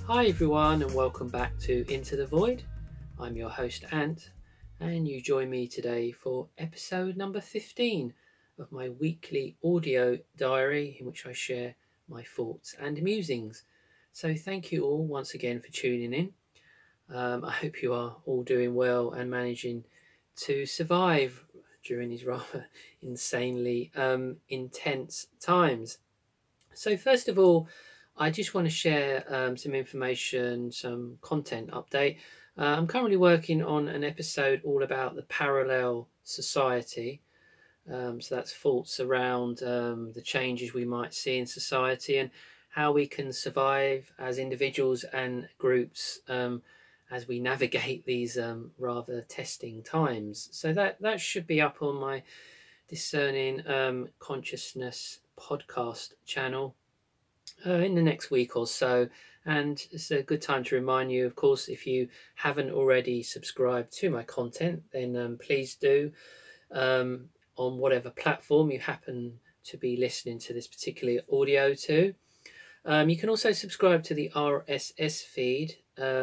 Hi everyone and welcome back to Into the Void. I'm your host Ant and you join me today for episode number 15 of my weekly audio diary in which I share my thoughts and musings. So thank you all once again for tuning in. I hope you are all doing well and managing to survive during these rather insanely intense times. So first of all, I just want to share some information, some content update. I'm currently working on an episode all about the parallel society. So that's thoughts around the changes we might see in society and how we can survive as individuals and groups as we navigate these rather testing times. So that should be up on my Discerning Consciousness podcast channel in the next week or so. And it's a good time to remind you, of course, if you haven't already subscribed to my content, then please do um, on whatever platform you happen to be listening to this particular audio to. You can also subscribe to the RSS feed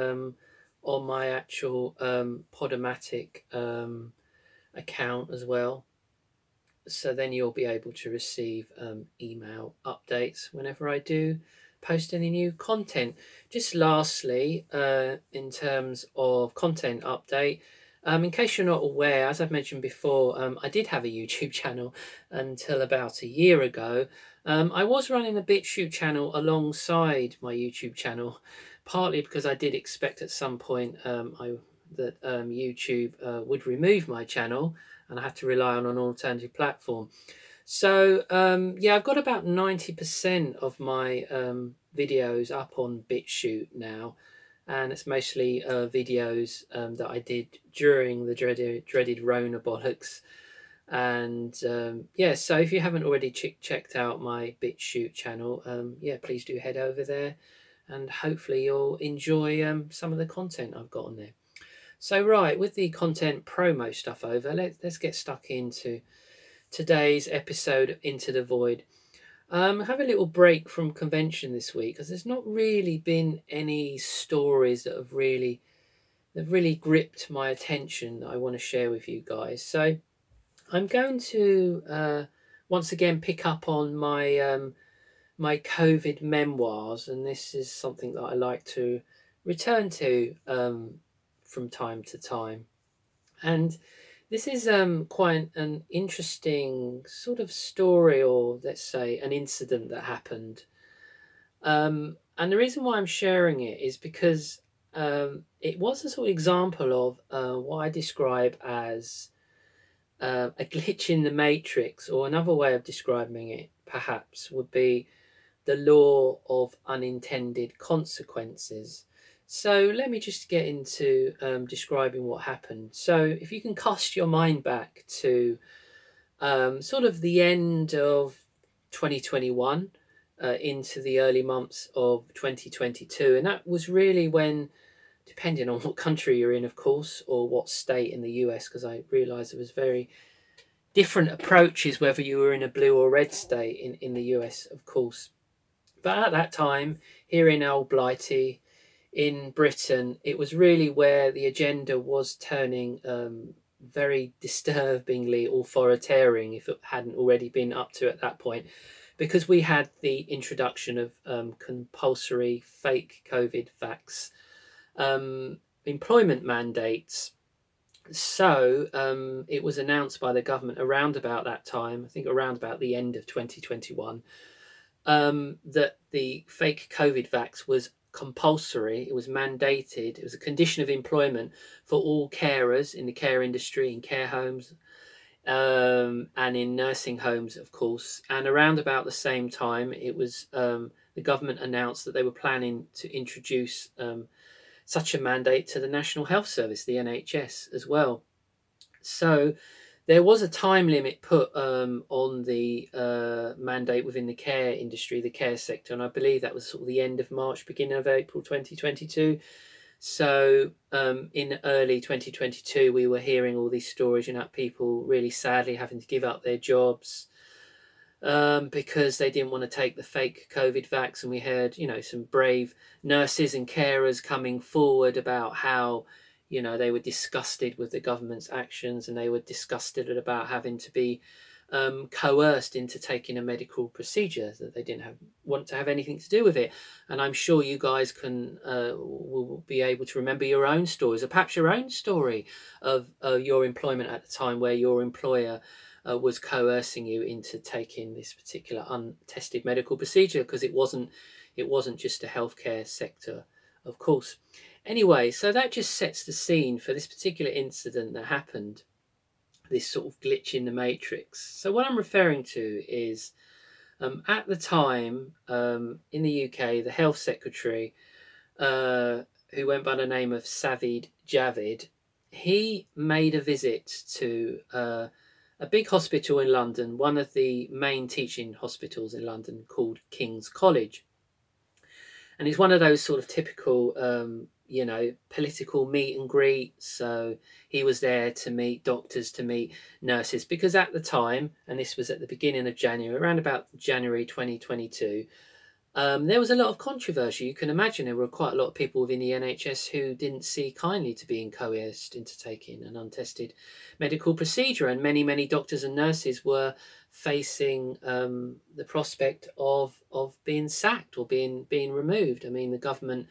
on my actual Podomatic account as well. So then you'll be able to receive email updates whenever I do post any new content. Just lastly, in terms of content update, in case you're not aware, as I've mentioned before, I did have a YouTube channel until about a year ago. I was running a BitChute channel alongside my YouTube channel, partly because I did expect at some point that YouTube would remove my channel and I had to rely on an alternative platform. So yeah, I've got about 90% of my videos up on BitChute now, and it's mostly videos that I did during the dreaded Rona bollocks. And yeah, so if you haven't already checked out my BitChute channel, yeah, please do head over there, and hopefully you'll enjoy some of the content I've got on there. So right, with the content promo stuff over, let's get stuck into today's episode of Into the Void. Have a little break from convention this week because there's not really been any stories that have really gripped my attention that I want to share with you guys. So I'm going to once again pick up on my COVID memoirs, and this is something that I like to return to from time to time. And this is quite an interesting sort of story, or let's say an incident that happened. And the reason why I'm sharing it is because it was a sort of example of what I describe as a glitch in the matrix, or another way of describing it perhaps would be the law of unintended consequences. So let me just get into describing what happened. So if you can cast your mind back to sort of the end of 2021 into the early months of 2022, and that was really when, depending on what country you're in, of course, or what state in the US, because I realised there was very different approaches whether you were in a blue or red state in the US, of course. But at that time, here in Old Blighty, in Britain, it was really where the agenda was turning very disturbingly authoritarian, if it hadn't already been up to at that point, because we had the introduction of compulsory fake COVID vax employment mandates. So it was announced by the government around about that time, I think around about the end of 2021, that the fake COVID vax was compulsory, it was mandated, it was a condition of employment for all carers in the care industry, in care homes, and in nursing homes, of course. And around about the same time, it was the government announced that they were planning to introduce such a mandate to the National Health Service, the NHS, as well. So there was a time limit put on the mandate within the care industry, the care sector, and I believe that was sort of the end of March, beginning of April 2022. So in early 2022, we were hearing all these stories, people really sadly having to give up their jobs, because they didn't want to take the fake COVID vax. And we heard, some brave nurses and carers coming forward about how, they were disgusted with the government's actions, and they were disgusted about having to be coerced into taking a medical procedure, that they didn't want to have anything to do with it. And I'm sure you guys will be able to remember your own stories, or perhaps your own story of your employment at the time, where your employer was coercing you into taking this particular untested medical procedure, because it wasn't just a healthcare sector, of course. Anyway, so that just sets the scene for this particular incident that happened, this sort of glitch in the matrix. So what I'm referring to is, at the time, in the UK, the health secretary, who went by the name of Sajid Javid, he made a visit to a big hospital in London, one of the main teaching hospitals in London, called King's College. And it's one of those sort of typical, political meet and greet. So he was there to meet doctors, to meet nurses, because at the time, and this was at the beginning of January, around about January 2022, there was a lot of controversy. You can imagine there were quite a lot of people within the NHS who didn't see kindly to being coerced into taking an untested medical procedure, and many doctors and nurses were facing the prospect of being sacked or being removed. I mean, the government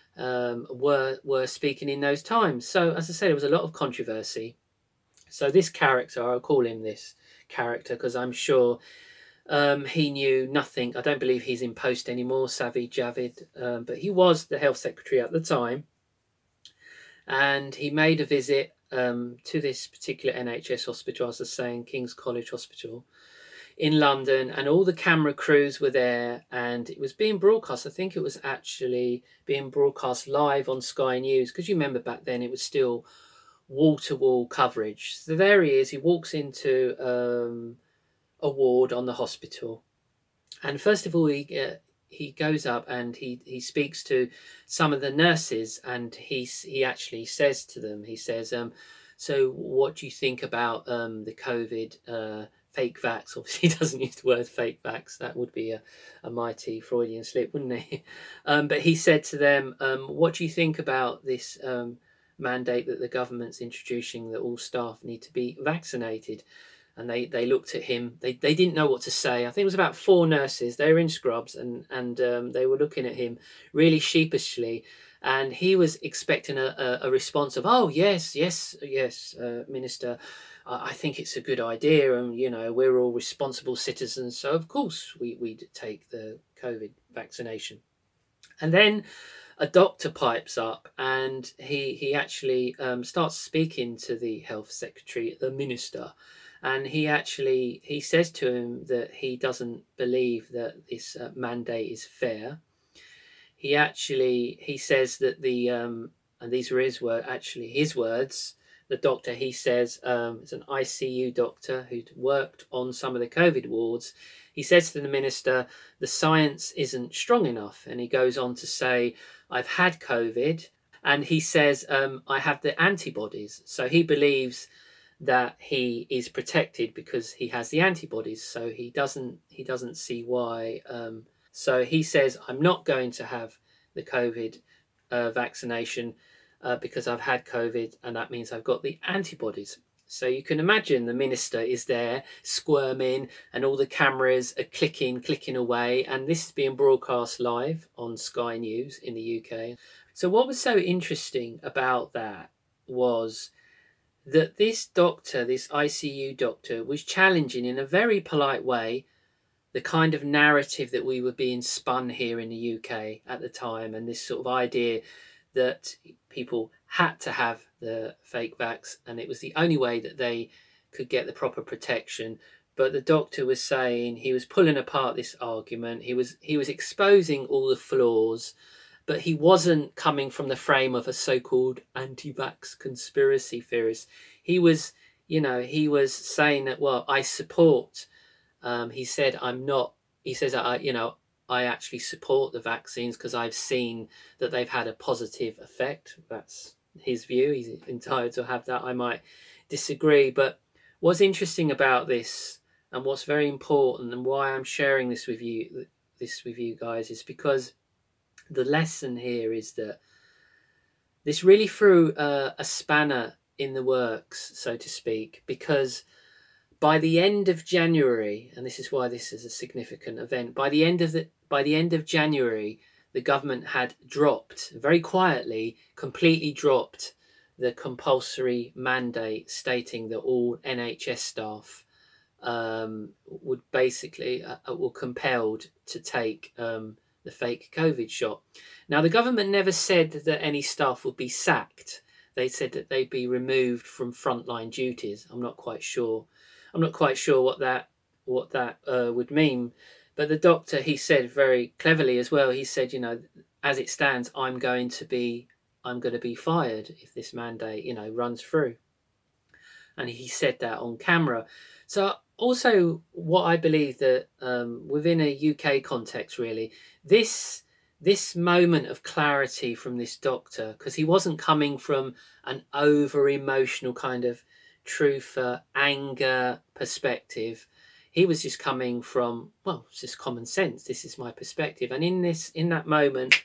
were speaking in those times. So, as I said, there was a lot of controversy. So this character, I'll call him this character because I'm sure he knew nothing. I don't believe he's in post anymore, Sajid Javid, but he was the health secretary at the time. And he made a visit to this particular NHS hospital, as I was saying, King's College Hospital in London, and all the camera crews were there, and it was being broadcast. I think it was actually being broadcast live on Sky News, because you remember back then it was still wall-to-wall coverage. So there he is. He walks into a ward on the hospital, and first of all he goes up and he speaks to some of the nurses, and he actually says to them, he says, so what do you think about the COVID fake vax? Obviously he doesn't use the word fake vax, that would be a mighty Freudian slip, wouldn't he? But he said to them, what do you think about this mandate that the government's introducing, that all staff need to be vaccinated? And they looked at him. They didn't know what to say. I think it was about 4 nurses. They were in scrubs, and they were looking at him really sheepishly. And he was expecting a response of, "Oh yes, Minister, I think it's a good idea, and we're all responsible citizens, so of course we take the COVID vaccination." And then a doctor pipes up, and he actually starts speaking to the health secretary, the minister. And he says to him that he doesn't believe that this mandate is fair. He says that and these were his words. The doctor, he says, is an ICU doctor who'd worked on some of the COVID wards. He says to the minister, the science isn't strong enough. And he goes on to say, I've had COVID. And he says, I have the antibodies. So he believes that he is protected because he has the antibodies. So he doesn't see why. So he says, I'm not going to have the COVID vaccination because I've had COVID, and that means I've got the antibodies. So you can imagine the minister is there squirming, and all the cameras are clicking away, and this is being broadcast live on Sky News in the UK. So what was so interesting about that was that this doctor, this ICU doctor, was challenging in a very polite way the kind of narrative that we were being spun here in the UK at the time, and this sort of idea that people had to have the fake vax, and it was the only way that they could get the proper protection. But the doctor was saying, he was pulling apart this argument. He was exposing all the flaws, but he wasn't coming from the frame of a so-called anti-vax conspiracy theorist. He was saying that, well, I support. He said, I actually support the vaccines because I've seen that they've had a positive effect. That's his view. He's entitled to have that. I might disagree. But what's interesting about this And what's very important, and why I'm sharing this with you guys, is because the lesson here is that this really threw a spanner in the works, so to speak, because by the end of January, and this is why this is a significant event, by the end of January, the government had dropped, very quietly, completely dropped the compulsory mandate stating that all NHS staff would basically were compelled to take the fake COVID shot. Now, the government never said that any staff would be sacked. They said that they'd be removed from frontline duties. I'm not quite sure what that would mean. But the doctor, he said very cleverly as well. He said, as it stands, I'm going to be fired if this mandate, runs through. And he said that on camera. So also, what I believe that within a UK context, really, this moment of clarity from this doctor, because he wasn't coming from an over emotional kind of truth, anger perspective. He was just coming from, well, it's just common sense. This is my perspective. And in that moment,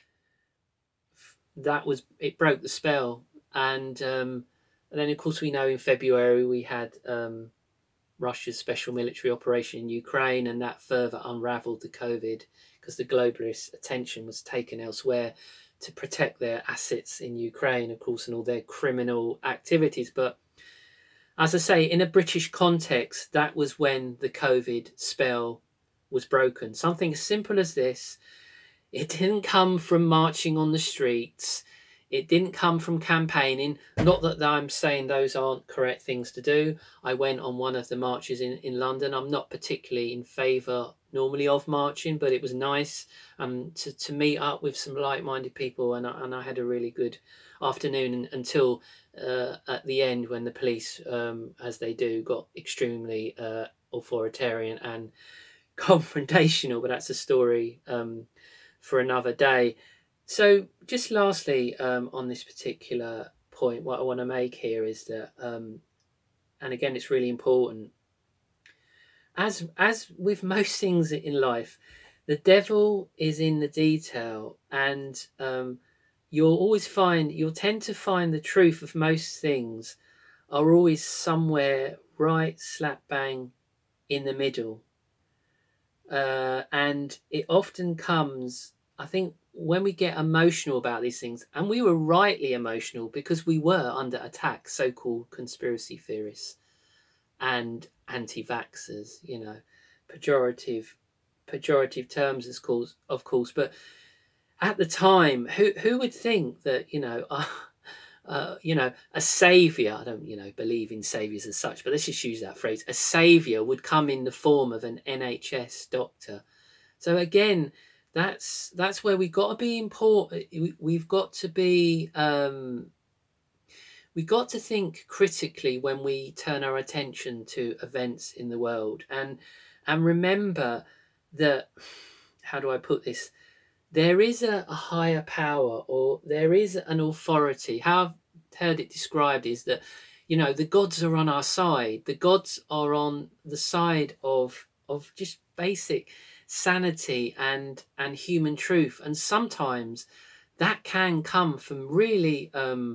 it broke the spell. And then, of course, we know in February we had Russia's special military operation in Ukraine, and that further unraveled the COVID because the globalist attention was taken elsewhere to protect their assets in Ukraine, of course, and all their criminal activities. But as I say, in a British context, that was when the COVID spell was broken. Something as simple as this. It didn't come from marching on the streets. It didn't come from campaigning. Not that I'm saying those aren't correct things to do. I went on one of the marches in London. I'm not particularly in favour normally of marching, but it was nice to meet up with some like-minded people, and I had a really good afternoon until at the end when the police, as they do, got extremely authoritarian and confrontational. But that's a story for another day. So just lastly, on this particular point, what I want to make here is that, and again, it's really important, as with most things in life, the devil is in the detail, and you'll tend to find the truth of most things are always somewhere right slap bang in the middle. And it often comes, I think, when we get emotional about these things, and we were rightly emotional because we were under attack, so-called conspiracy theorists and anti-vaxxers, pejorative terms, of course. But at the time, who would think that, a savior, I don't, believe in saviors as such, but let's just use that phrase, a savior would come in the form of an NHS doctor. So again, that's where we've got to be important. We've got to be, we've got to think critically when we turn our attention to events in the world, and remember that, how do I put this? There is a higher power, or there is an authority. How I've heard it described is that, the gods are on our side. The gods are on the side of just basic sanity and human truth. And sometimes that can come from really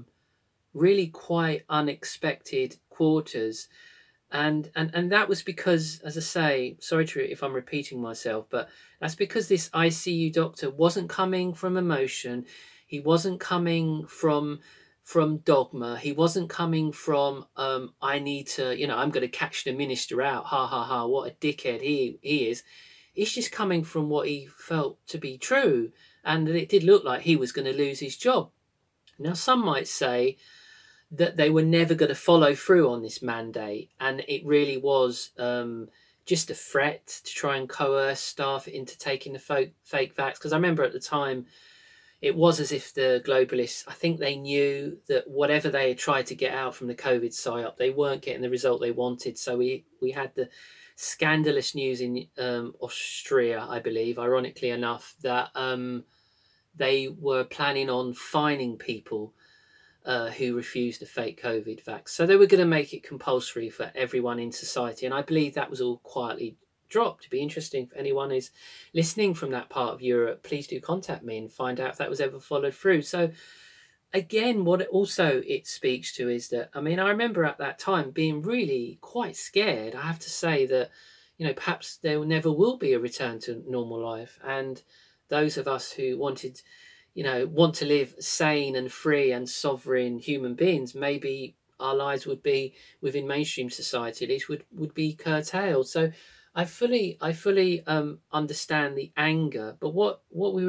quite unexpected quarters. And that was because, as I say, sorry if I'm repeating myself, but that's because this ICU doctor wasn't coming from emotion. He wasn't coming from dogma. He wasn't coming from I need to, I'm going to catch the minister out. Ha ha ha! What a dickhead he is. He's just coming from what he felt to be true, and it did look like he was going to lose his job. Now, some might say that they were never going to follow through on this mandate, and it really was just a threat to try and coerce staff into taking the fake vax. Because I remember at the time, it was as if the globalists, I think they knew that whatever they had tried to get out from the COVID psyop, they weren't getting the result they wanted. So we had the scandalous news in Austria, I believe, ironically enough, that they were planning on fining people who refused the fake COVID vax. So they were going to make it compulsory for everyone in society. And I believe that was all quietly dropped. It'd be interesting if anyone is listening from that part of Europe, please do contact me and find out if that was ever followed through. So again, what it speaks to is that, I mean, I remember at that time being really quite scared. I have to say that, perhaps there never will be a return to normal life. And those of us who want to live sane and free and sovereign human beings, maybe our lives would be within mainstream society, at least would be curtailed. So I fully understand the anger, but what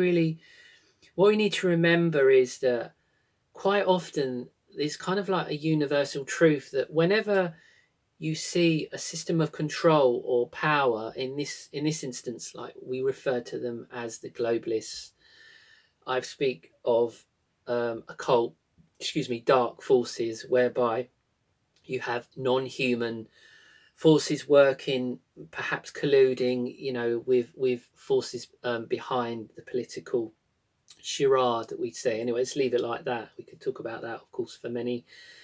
we need to remember is that quite often there's kind of like a universal truth that whenever you see a system of control or power, in this instance, like we refer to them as the globalists, I speak of occult, dark forces, whereby you have non-human forces working, perhaps colluding, with forces behind the political charade that we'd say. Anyway, let's leave it like that. We could talk about that, of course, for many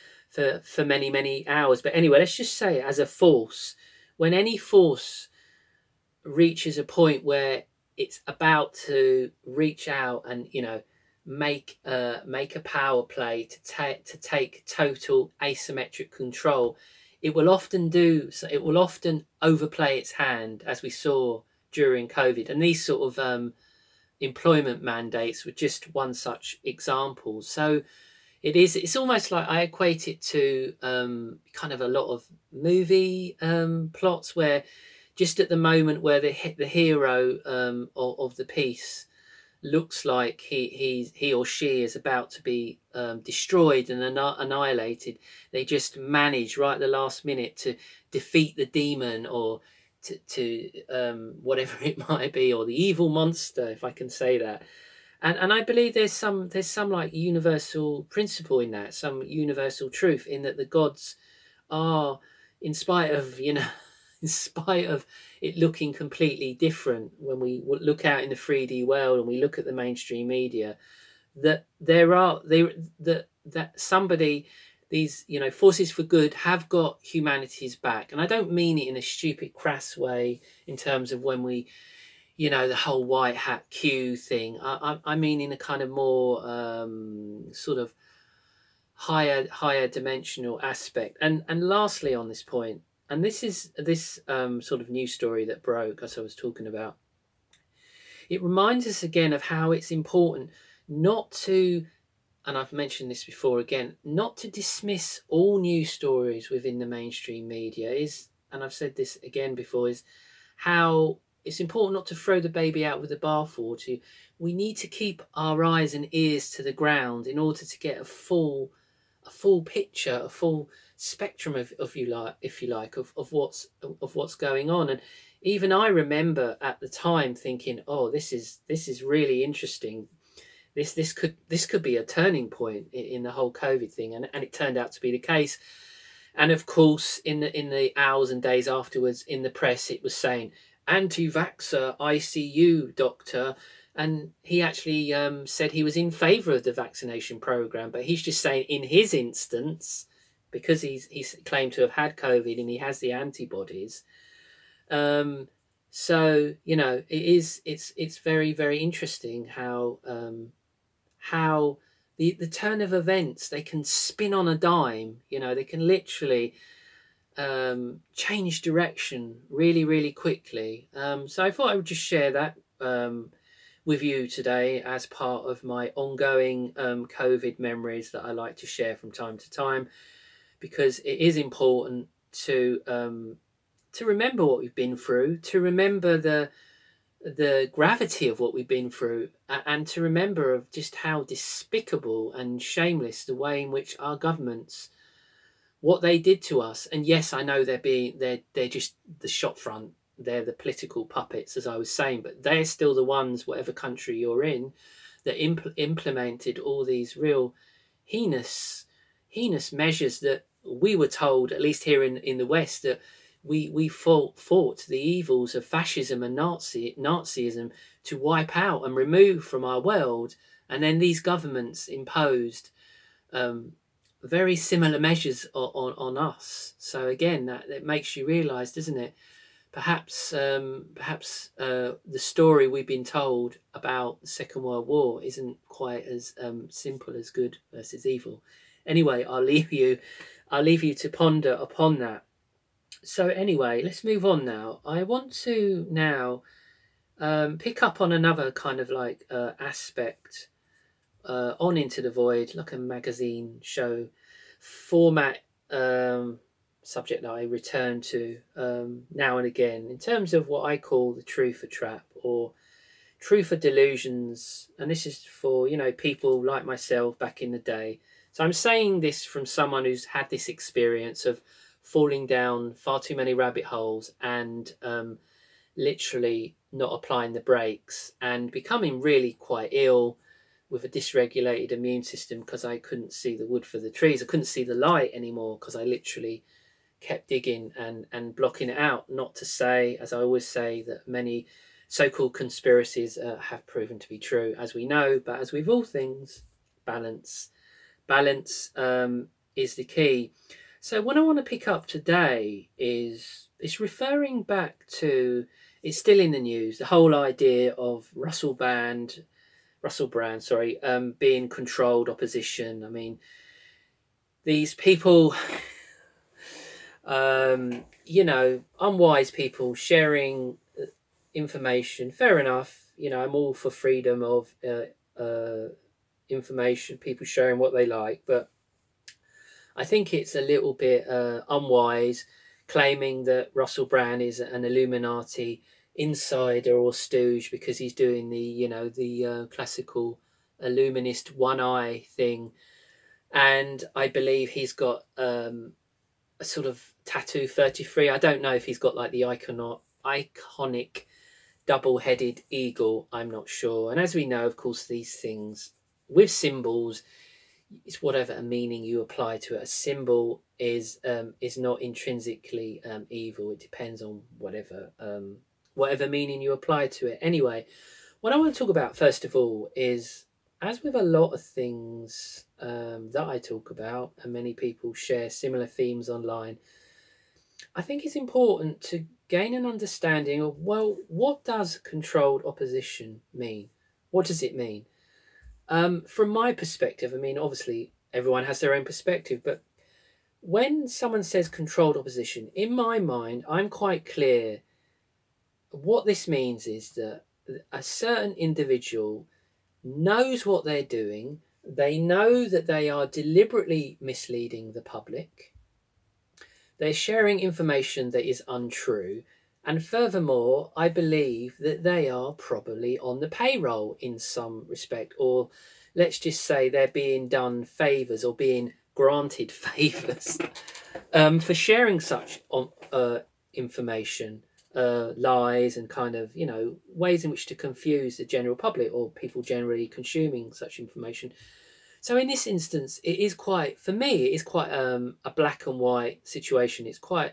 hours. But anyway, let's just say as a force, when any force reaches a point where it's about to reach out and make a power play to take total asymmetric control, it will often overplay its hand, as we saw during COVID. And these sort of employment mandates were just one such example. So it's almost like I equate it to kind of a lot of movie plots where just at the moment where the hero of the piece looks like he or she is about to be destroyed and annihilated, they just manage right at the last minute to defeat the demon, or to whatever it might be, or the evil monster, if I can say that. And I believe there's some like universal principle in that, some universal truth in that the gods are, in spite of in spite of it looking completely different when we look out in the 3D world and we look at the mainstream media, that these forces for good have got humanity's back. And I don't mean it in a stupid crass way in terms of when we the whole white hat Q thing. I mean in a kind of more sort of higher dimensional aspect. And lastly on this point, and this is this sort of news story that broke, as I was talking about, it reminds us again of how it's important not to, and I've mentioned this before again, not to dismiss all news stories within the mainstream media, and I've said this again before, is how it's important not to throw the baby out with the bathwater. We need to keep our eyes and ears to the ground in order to get a full picture, a full spectrum of what's going on. And even I remember at the time thinking, oh, this is really interesting. This could be a turning point in the whole COVID thing, and it turned out to be the case. And of course, in the hours and days afterwards, in the press, it was saying anti-vaxxer ICU doctor, and he actually said he was in favour of the vaccination programme, but he's just saying in his instance, because he's claimed to have had COVID and he has the antibodies. So it's very, very interesting how the turn of events, they can spin on a dime. They can literally change direction really, really quickly. So I thought I would just share that with you today as part of my ongoing COVID memories that I like to share from time to time, because it is important to remember what we've been through, to remember the gravity of what we've been through, and to remember of just how despicable and shameless the way in which our governments, what they did to us. And yes, I know they're just the shop front, they're the political puppets, as I was saying, but they're still the ones, whatever country you're in, that implemented all these real heinous measures that we were told, at least here in the West, that we fought the evils of fascism and Nazism to wipe out and remove from our world. And then these governments imposed very similar measures on us. So again, that makes you realise, doesn't it? Perhaps the story we've been told about the Second World War isn't quite as simple as good versus evil. Anyway, I'll leave you to ponder upon that. So anyway, let's move on now. I want to now pick up on another kind of like aspect on Into the Void, like a magazine show format, subject that I return to now and again in terms of what I call the truther trap or truther delusions. And this is for, people like myself back in the day. So I'm saying this from someone who's had this experience of falling down far too many rabbit holes and literally not applying the brakes and becoming really quite ill with a dysregulated immune system because I couldn't see the wood for the trees. I couldn't see the light anymore because I literally kept digging and blocking it out. Not to say, as I always say, that many so-called conspiracies have proven to be true, as we know, but as with all things, balance is the key. So what I want to pick up today is it's referring back to, it's still in the news, the whole idea of Russell Brand, being controlled opposition. I mean, these people, unwise people sharing information. Fair enough. I'm all for freedom of information, people sharing what they like, but I think it's a little bit unwise claiming that Russell Brand is an Illuminati insider or stooge because he's doing the classical illuminist one eye thing. And I believe he's got a sort of tattoo 33. I don't know if he's got like the iconic double-headed eagle. I'm not sure. And as we know, of course, these things with symbols, it's whatever meaning you apply to it. A symbol is not intrinsically evil. It depends on whatever meaning you apply to it. Anyway, what I want to talk about first of all is, as with a lot of things that I talk about, and many people share similar themes online, I think it's important to gain an understanding of, well, what does controlled opposition mean? What does it mean? From my perspective, I mean, obviously everyone has their own perspective, but when someone says controlled opposition, in my mind, I'm quite clear. What this means is that a certain individual knows what they're doing. They know that they are deliberately misleading the public. They're sharing information that is untrue. And furthermore, I believe that they are probably on the payroll in some respect, or let's just say they're being done favours or being granted favours for sharing such information, lies, and kind of, ways in which to confuse the general public or people generally consuming such information. So in this instance, for me, it is quite a black and white situation. It's quite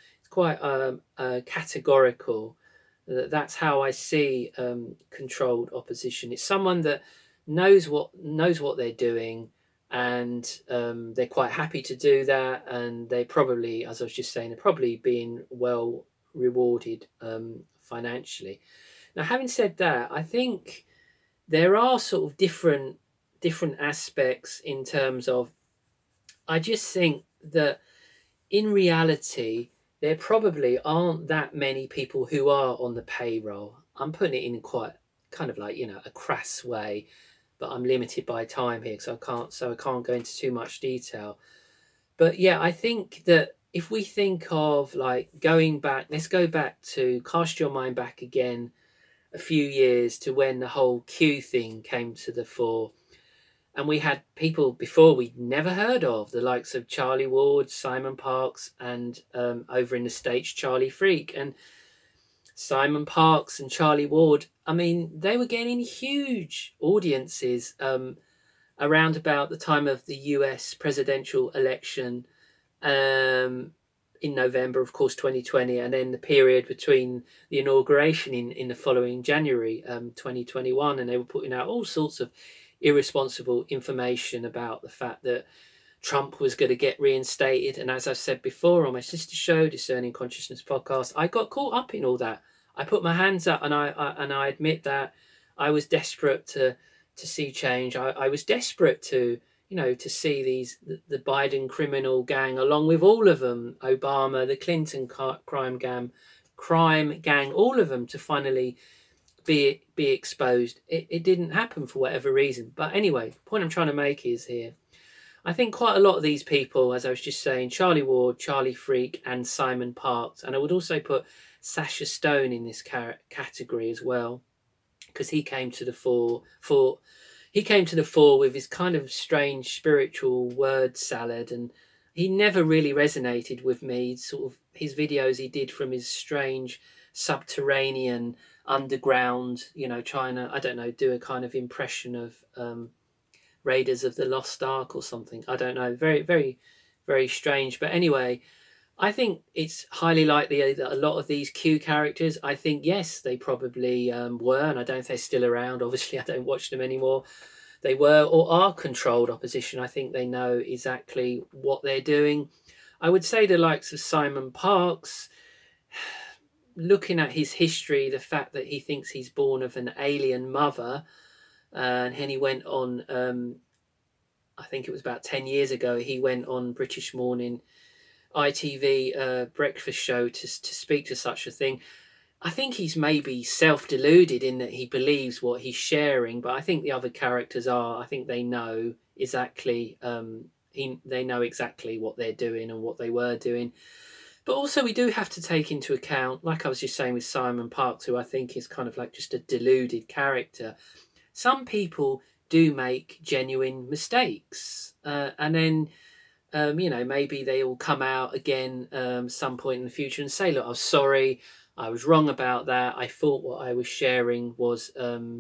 categorical. That's how I see controlled opposition. It's someone that knows what they're doing, and they're quite happy to do that. And they probably, as I was just saying, they're probably being well rewarded financially. Now, having said that, I think there are sort of different aspects in terms of, I just think that in reality there probably aren't that many people who are on the payroll. I'm putting it in quite kind of like, a crass way, but I'm limited by time here, so I can't go into too much detail. But yeah, I think that if we think of like let's go back to, cast your mind back again a few years to when the whole Q thing came to the fore. And we had people before we'd never heard of, the likes of Charlie Ward, Simon Parkes, and over in the States, Charlie Freak. And Simon Parkes and Charlie Ward, I mean, they were getting huge audiences around about the time of the US presidential election in November, of course, 2020, and then the period between the inauguration in the following January 2021. And they were putting out all sorts of irresponsible information about the fact that Trump was going to get reinstated. And as I've said before on my sister show, Discerning Consciousness podcast, I got caught up in all that. I put my hands up, and I admit that I was desperate to see change. I was desperate to to see the Biden criminal gang, along with all of them, Obama, the Clinton crime gang, all of them, to finally be exposed. It didn't happen for whatever reason. But anyway, the point I'm trying to make is here, I think quite a lot of these people, as I was just saying, Charlie Ward, Charlie Freak, and Simon Parkes, and I would also put Sasha Stone in this category as well, because he came to the fore with his kind of strange spiritual word salad, and he never really resonated with me. Sort of his videos he did from his strange subterranean underground, trying to, I don't know, do a kind of impression of Raiders of the Lost Ark or something. I don't know. Very, very, very strange. But anyway, I think it's highly likely that a lot of these Q characters, I think, yes, they probably were, and I don't know if they're still around. Obviously, I don't watch them anymore. They were or are controlled opposition. I think they know exactly what they're doing. I would say the likes of Simon Parkes, looking at his history, the fact that he thinks he's born of an alien mother, and then he went on, I think it was about 10 years ago, he went on British Morning ITV breakfast show to speak to such a thing. I think he's maybe self-deluded in that he believes what he's sharing, but I think the other characters I think they know exactly, they know exactly what they're doing and what they were doing. But also we do have to take into account, like I was just saying with Simon Parkes, who I think is kind of like just a deluded character, some people do make genuine mistakes, and then maybe they will come out again some point in the future and say, look, I'm sorry, I was wrong about that, I thought what I was sharing was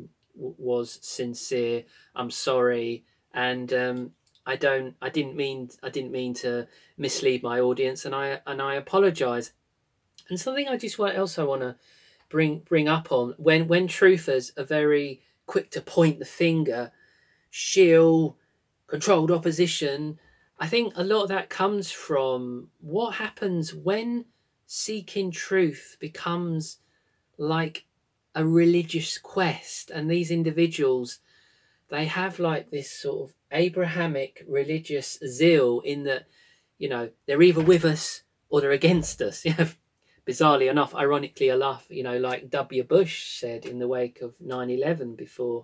sincere, I'm sorry, and I didn't mean to mislead my audience, and I apologize. And something I want to bring up on, when truthers are very quick to point the finger, shield, controlled opposition, I think a lot of that comes from what happens when seeking truth becomes like a religious quest, and these individuals, they have like this sort of Abrahamic religious zeal in that, they're either with us or they're against us. Bizarrely enough, ironically enough, like W. Bush said in the wake of 9/11 before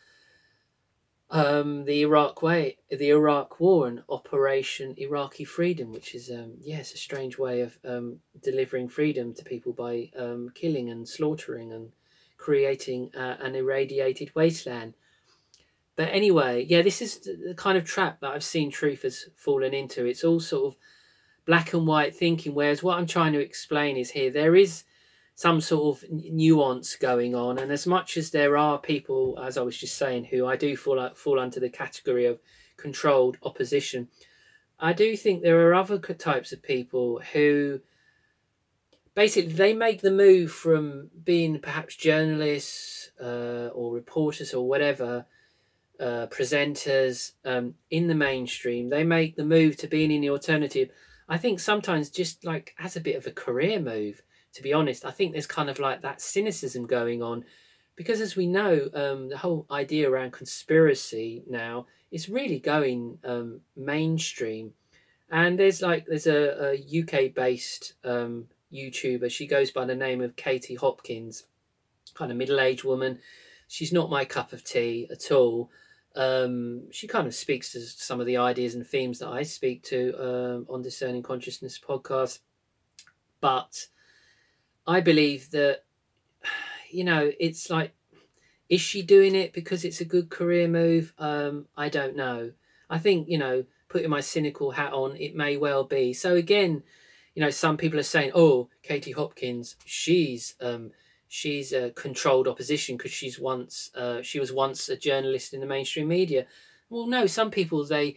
the Iraq War and Operation Iraqi Freedom, which is a strange way of delivering freedom to people by killing and slaughtering and creating an irradiated wasteland. But anyway, this is the kind of trap that I've seen truthers fallen into. It's all sort of black and white thinking, whereas what I'm trying to explain is here there is some sort of nuance going on, and as much as there are people, as I was just saying, who I do fall under the category of controlled opposition, I do think there are other types of people who basically they make the move from being perhaps journalists or reporters or whatever, presenters in the mainstream. They make the move to being in the alternative, I think sometimes just like as a bit of a career move, to be honest. I think there's kind of like that cynicism going on, because as we know, the whole idea around conspiracy now is really going mainstream. And there's a UK based YouTuber. She goes by the name of Katie Hopkins, kind of middle-aged woman. She's not my cup of tea at all. She kind of speaks to some of the ideas and themes that I speak to on Discerning Consciousness podcast. But I believe that, it's like, is she doing it because it's a good career move? I don't know. I think, putting my cynical hat on, it may well be. So again, some people are saying, oh, Katie Hopkins, she's a controlled opposition because she was once a journalist in the mainstream media. Well, no, some people, they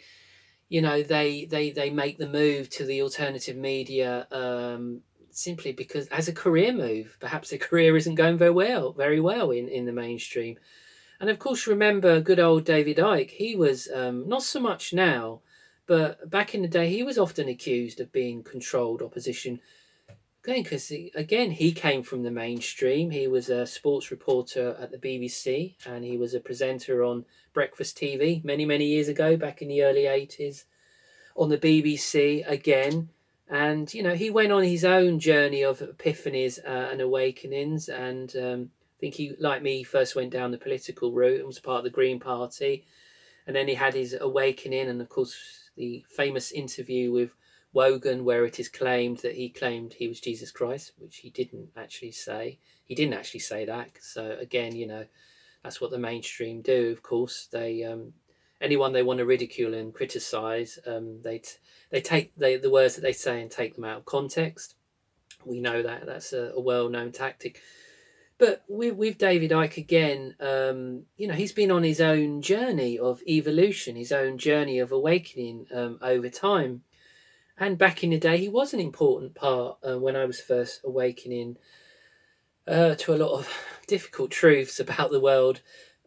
make the move to the alternative media simply because as a career move. Perhaps their career isn't going very well in the mainstream. And of course, remember good old David Icke. He was not so much now, but back in the day, he was often accused of being controlled opposition. Again, because again, he came from the mainstream. He was a sports reporter at the BBC, and he was a presenter on breakfast TV many, many years ago, back in the early 80s, on the BBC again. And, you know, he went on his own journey of epiphanies and awakenings. And I think he, like me, first went down the political route and was part of the Green Party. And then he had his awakening, and of course, the famous interview with Wogan, where it is claimed that he claimed he was Jesus Christ, which he didn't actually say. He didn't actually say that. So again, you know, that's what the mainstream do. Of course, they anyone they want to ridicule and criticize, they take the words that they say and take them out of context. We know that that's a well-known tactic. But with David Icke again, you know, he's been on his own journey of evolution, his own journey of awakening over time. And back in the day, he was an important part when I was first awakening to a lot of difficult truths about the world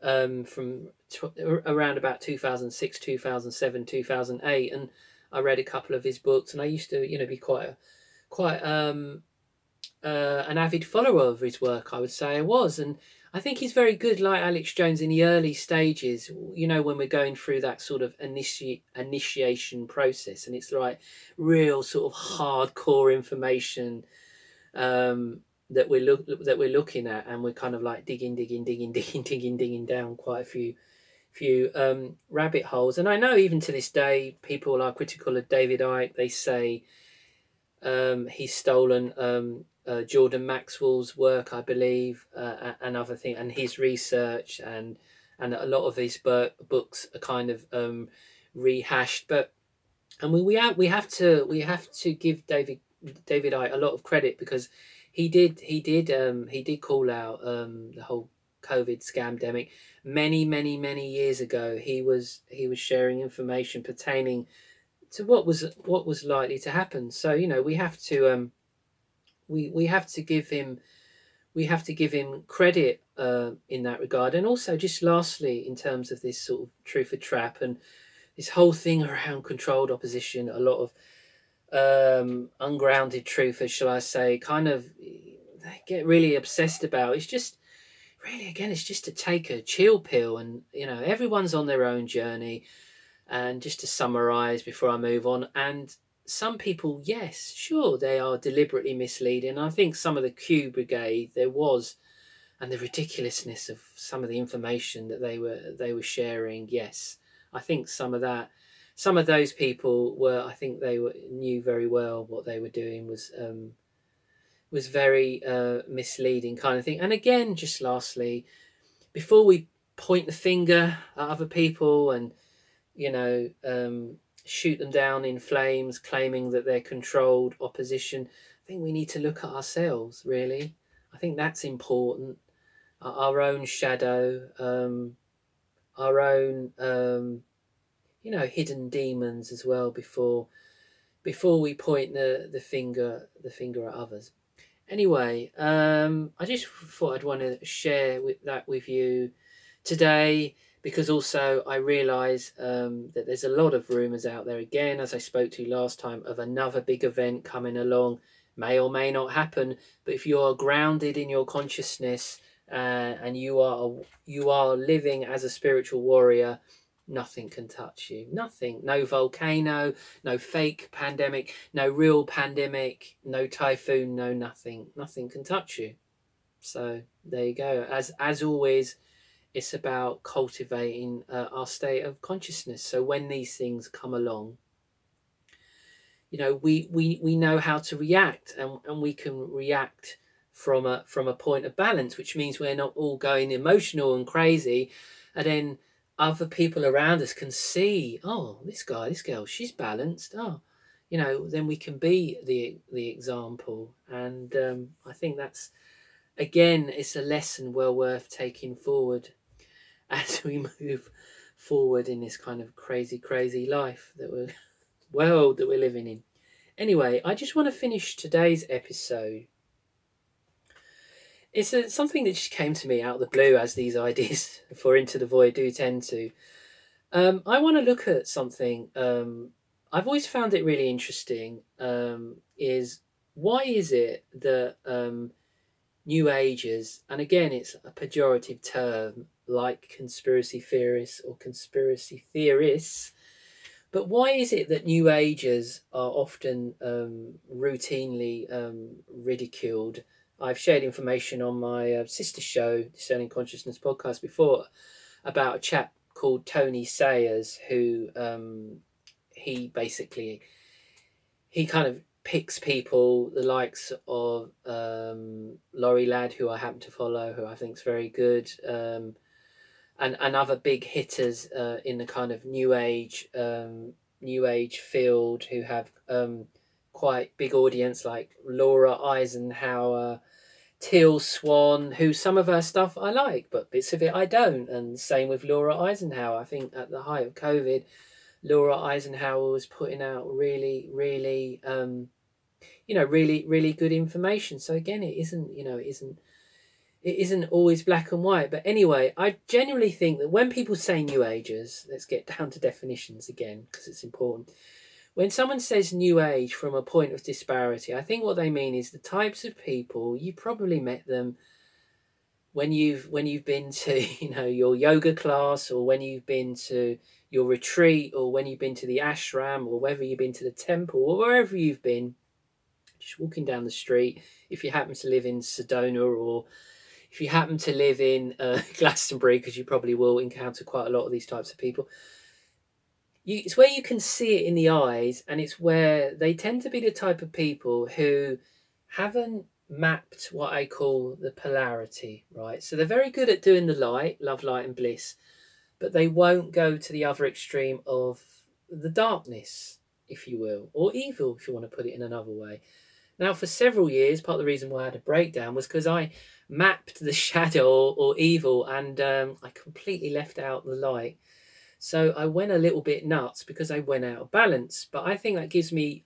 around about 2006, 2007, 2008. And I read a couple of his books, and I used to, you know, be quite an avid follower of his work, I would say I was. And I think he's very good, like Alex Jones, in the early stages, you know, when we're going through that sort of initiation process, and it's like real sort of hardcore information that we're looking at, and we're kind of like digging down quite a few rabbit holes. And I know even to this day, people are critical of David Icke. They say he's stolen Jordan Maxwell's work, I believe, and other things, and his research, and a lot of his books are kind of rehashed. But and we have to give David Icke a lot of credit, because he did call out the whole COVID scamdemic many years ago. He was sharing information pertaining to what was likely to happen. So, you know, we have to we have to give him credit in that regard. And also, just lastly, in terms of this sort of truth or trap and this whole thing around controlled opposition, a lot of ungrounded truthers, shall I say, kind of they get really obsessed about. It's just really, again, it's just to take a chill pill, and you know, everyone's on their own journey. And just to summarize before I move on, and some people, yes, sure, they are deliberately misleading. I think some of the Q Brigade there was, and the ridiculousness of some of the information that they were sharing. Yes, I think some of those people were. I think knew very well what they were doing was very misleading kind of thing. And again, just lastly, before we point the finger at other people and, you know, shoot them down in flames, claiming that they're controlled opposition, I think we need to look at ourselves, really. I think that's important. Our own shadow, our own, you know, hidden demons as well before we point the finger at others. Anyway, I just thought I'd want to share that with you today, because also I realise that there's a lot of rumours out there, again, as I spoke to last time, of another big event coming along. May or may not happen, but if you are grounded in your consciousness and you are living as a spiritual warrior, nothing can touch you. Nothing. No volcano, no fake pandemic, no real pandemic, no typhoon, no nothing. Nothing can touch you. So there you go. As always, it's about cultivating our state of consciousness. So when these things come along, you know, we know how to react, and we can react from a point of balance, which means we're not all going emotional and crazy, and then other people around us can see, oh, this girl, she's balanced. Oh, you know, then we can be the example. And I think that's, again, it's a lesson well worth taking forward as we move forward in this kind of crazy life world that we're living in. Anyway, I just want to finish today's episode It's something that just came to me out of the blue, as these ideas for Into the Void do tend to. I want to look at something. I've always found it really interesting. Is why is it that New Agers, and again, it's a pejorative term like conspiracy theorists or conspiracy theorists, but why is it that New Agers are often routinely ridiculed? I've shared information on my sister show, Discerning Consciousness podcast, before about a chap called Tony Sayers who he basically he kind of picks people the likes of Laurie Ladd, who I happen to follow, who I think is very good, and other big hitters in the kind of new age field who have quite big audience, like Laura Eisenhower, Teal Swan, who some of her stuff I like, but bits of it I don't. And same with Laura Eisenhower. I think at the height of COVID, Laura Eisenhower was putting out really, really good information. So again, it isn't always black and white. But anyway, I generally think that when people say New Agers, let's get down to definitions again because it's important. When someone says New Age from a point of disparity, I think what they mean is the types of people you probably met them when you've been to your yoga class, or when you've been to your retreat, or when you've been to the ashram, or whether you've been to the temple, or wherever you've been, just walking down the street. If you happen to live in Sedona, or if you happen to live in Glastonbury, because you probably will encounter quite a lot of these types of people, it's where you can see it in the eyes, and it's where they tend to be the type of people who haven't mapped what I call the polarity, right? So they're very good at doing the light, love, light, and bliss, but they won't go to the other extreme of the darkness, if you will, or evil, if you want to put it in another way. Now, for several years, part of the reason why I had a breakdown was because I mapped the shadow or evil, and I completely left out the light. So I went a little bit nuts because I went out of balance. But I think that gives me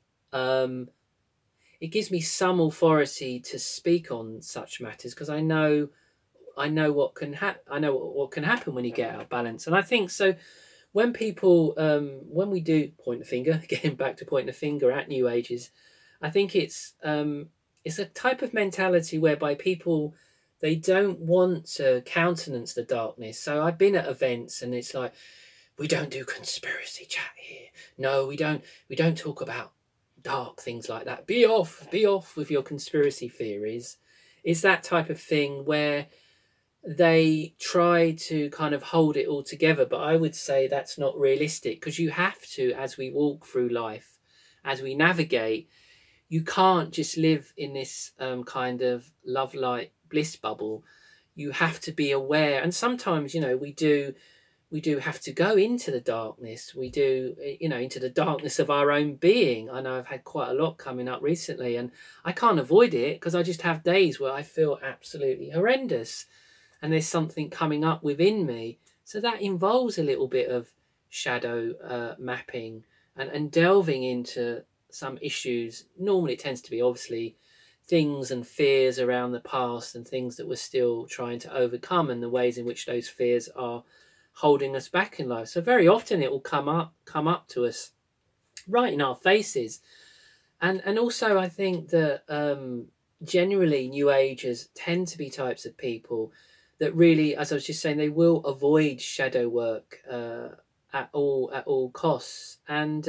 it gives me some authority to speak on such matters, because I know what can happen. I know what can happen when you get out of balance. And I think so when people when we do point the finger, getting back to pointing the finger at New Ages, I think it's a type of mentality whereby people, they don't want to countenance the darkness. So I've been at events and it's like, we don't do conspiracy chat here. No, we don't talk about dark things like that. Be off with your conspiracy theories. It's that type of thing where they try to kind of hold it all together, but I would say that's not realistic, because you have to, as we walk through life, as we navigate, you can't just live in this kind of love, light, bliss bubble. You have to be aware, and sometimes we do have to go into the darkness. We do, into the darkness of our own being. I know I've had quite a lot coming up recently, and I can't avoid it because I just have days where I feel absolutely horrendous and there's something coming up within me. So that involves a little bit of shadow mapping and delving into some issues. Normally it tends to be obviously things and fears around the past and things that we're still trying to overcome, and the ways in which those fears are holding us back in life. So very often it will come up to us right in our faces. And also I think that generally New Agers tend to be types of people that really, as I was just saying, they will avoid shadow work at all costs. And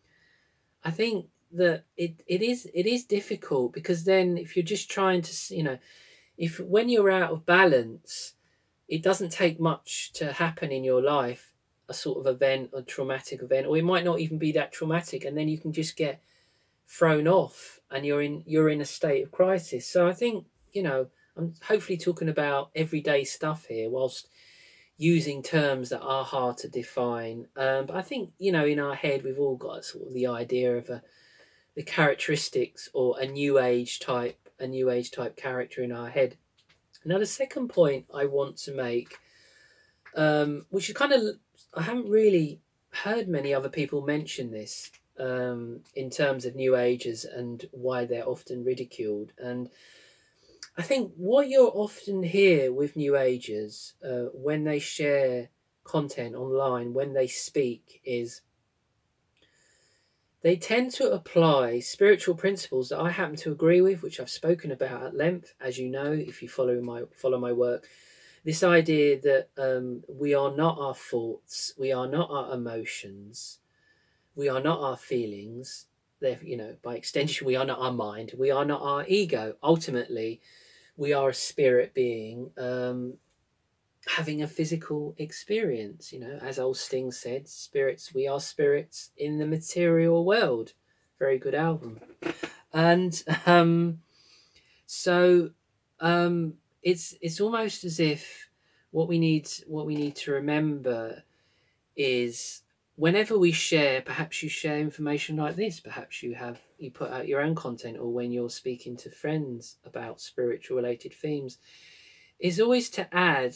I think that it is difficult, because then if you're just trying to, if when you're out of balance, it doesn't take much to happen in your life, a sort of event, a traumatic event, or it might not even be that traumatic, and then you can just get thrown off and you're in a state of crisis. So I think, I'm hopefully talking about everyday stuff here whilst using terms that are hard to define. But I think, in our head, we've all got sort of the idea of the characteristics, or a new age type character in our head. Now, the second point I want to make, which is I haven't really heard many other people mention this, in terms of New Agers and why they're often ridiculed. And I think what you'll often hear with New Agers when they share content online, when they speak, is they tend to apply spiritual principles that I happen to agree with, which I've spoken about at length, as you know, if you follow my work. This idea that we are not our thoughts, we are not our emotions, we are not our feelings. Therefore, by extension, we are not our mind, we are not our ego. Ultimately, we are a spirit being having a physical experience. As old Sting said, spirits, we are spirits in the material world. Very good album. And so it's almost as if what we need to remember is, whenever we share, perhaps you share information like this, perhaps you put out your own content, or when you're speaking to friends about spiritual related themes, is always to add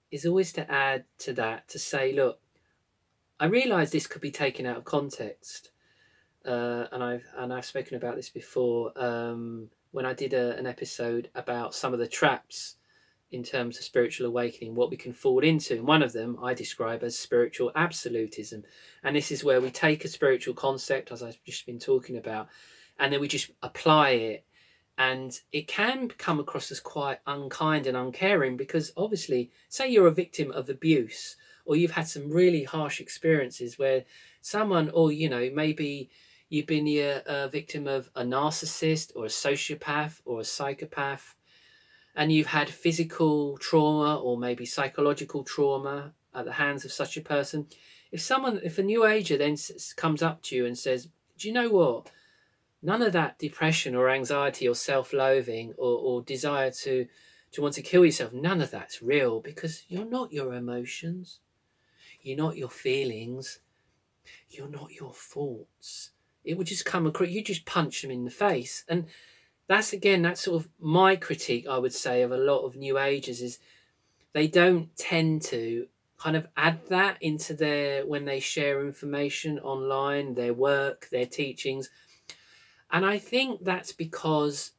to that, to say, look, I realize this could be taken out of context, and I've spoken about this before, when I did an episode about some of the traps in terms of spiritual awakening, what we can fall into. And one of them I describe as spiritual absolutism. And this is where we take a spiritual concept, as I've just been talking about, and then we just apply it. And it can come across as quite unkind and uncaring, because obviously, say you're a victim of abuse, or you've had some really harsh experiences where someone, or maybe you've been a victim of a narcissist or a sociopath or a psychopath, and you've had physical trauma or maybe psychological trauma at the hands of such a person. If a new ager then comes up to you and says, do you know what? None of that depression or anxiety or self-loathing or desire to want to kill yourself, none of that's real, because you're not your emotions. You're not your feelings. You're not your thoughts. It would just come across, you just punch them in the face. And that's sort of my critique, I would say, of a lot of New Agers, is they don't tend to kind of add that into when they share information online, their work, their teachings. And I think that's because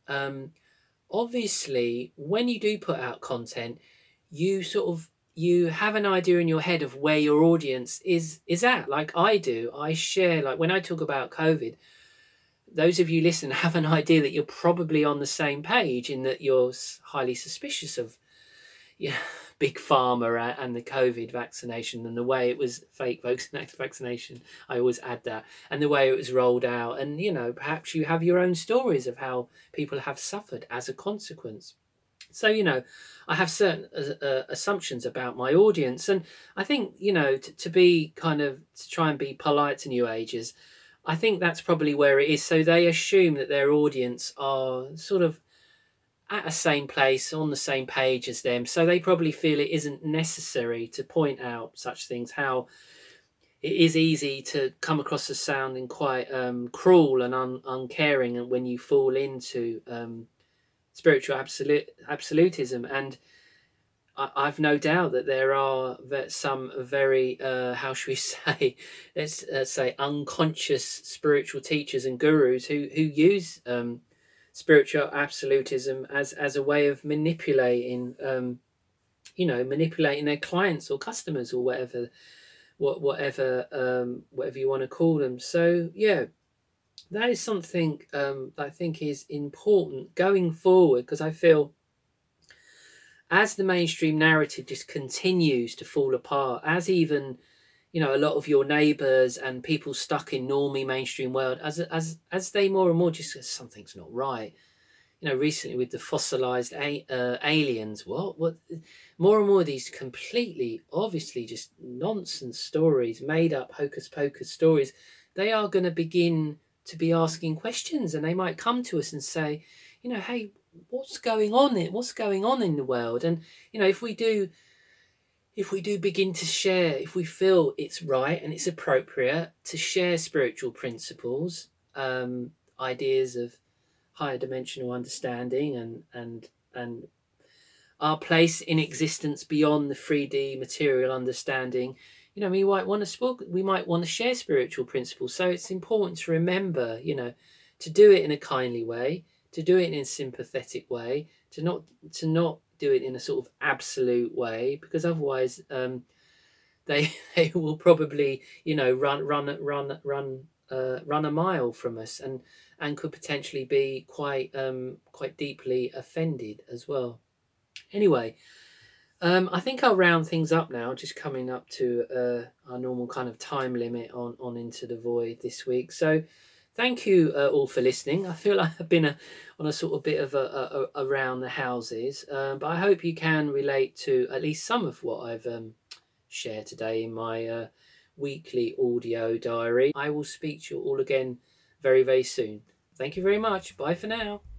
obviously when you do put out content, you have an idea in your head of where your audience is at. Like I do. I share, like when I talk about COVID, those of you listening have an idea that you're probably on the same page, in that you're highly suspicious of Big Pharma and the COVID vaccination, and the way it was fake vaccination. I always add that, and the way it was rolled out. And perhaps you have your own stories of how people have suffered as a consequence. So I have certain assumptions about my audience, and I think to try and be polite to New Agers, I think that's probably where it is. So they assume that their audience are sort of at the same place, on the same page as them. So they probably feel it isn't necessary to point out such things, how it is easy to come across as sounding quite cruel and uncaring, and when you fall into spiritual absolutism. And I've no doubt that there are some very, how should we say, let's say unconscious spiritual teachers and gurus who use spiritual absolutism as a way of manipulating manipulating their clients or customers, or whatever you want to call them. So yeah, that is something that I think is important going forward, because I feel as the mainstream narrative just continues to fall apart, as even a lot of your neighbours and people stuck in normie mainstream world, as they more and more just, something's not right. Recently with the fossilized aliens, what more and more of these completely, obviously just nonsense stories, made up hocus pocus stories, they are going to begin to be asking questions, and they might come to us and say, hey, what's going on in the world? And if we do begin to share, if we feel it's right and it's appropriate to share spiritual principles, ideas of higher dimensional understanding, and our place in existence beyond the 3D material understanding, we might want to share spiritual principles. So it's important to remember, to do it in a kindly way, to do it in a sympathetic way, to not do it in a sort of absolute way, because otherwise they they will probably, you know, run a mile from us, and could potentially be quite deeply offended as well. Anyway, I think I'll round things up now, just coming up to our normal kind of time limit on Into the Void this week. So thank you all for listening. I feel like I've been on a sort of bit of a around the houses, but I hope you can relate to at least some of what I've shared today in my weekly audio diary. I will speak to you all again very, very soon. Thank you very much. Bye for now.